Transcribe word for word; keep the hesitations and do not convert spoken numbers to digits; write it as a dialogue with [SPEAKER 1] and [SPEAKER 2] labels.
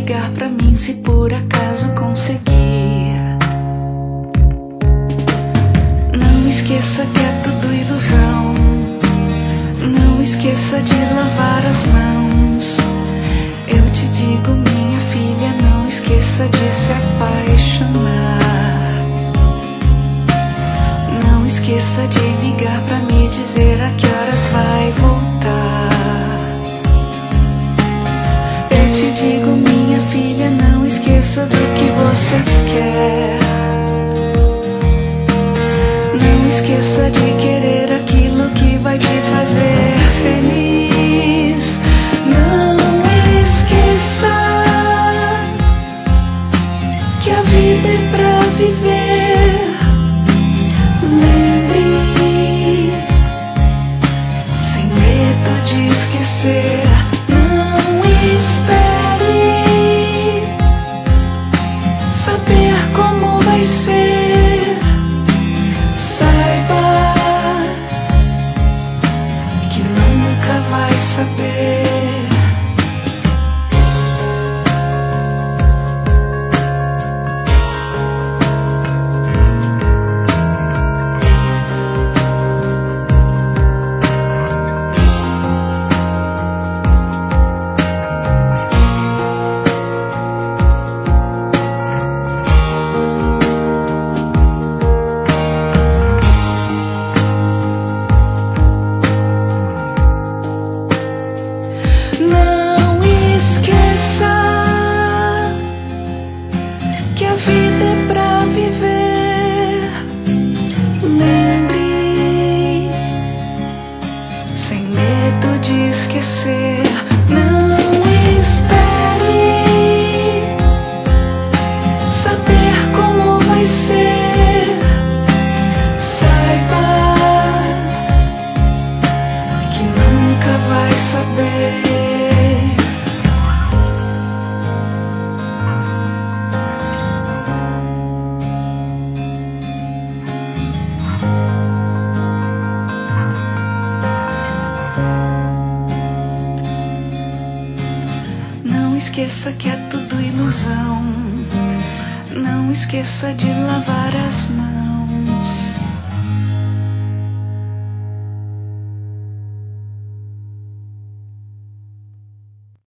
[SPEAKER 1] ligar pra mim se por acaso conseguir. Não esqueça que é tudo ilusão. Não esqueça de lavar as mãos. Eu te digo, minha filha, não esqueça de se apaixonar. Não esqueça de ligar pra me dizer a que horas vai voltar. Eu te digo, minha filha, não esqueça do que você quer. Não esqueça de querer aquilo que vai te fazer feliz. Não esqueça que a vida é pra viver. Lembre, sem medo de esquecer. Não espere saber como vai ser. Saiba que nunca vai saber. Não esqueça que a vida é pra viver. Lembre, sem medo de esquecer. Não espere saber como vai ser. Saiba que nunca vai saber. Não esqueça que é tudo ilusão. Não esqueça de lavar as mãos.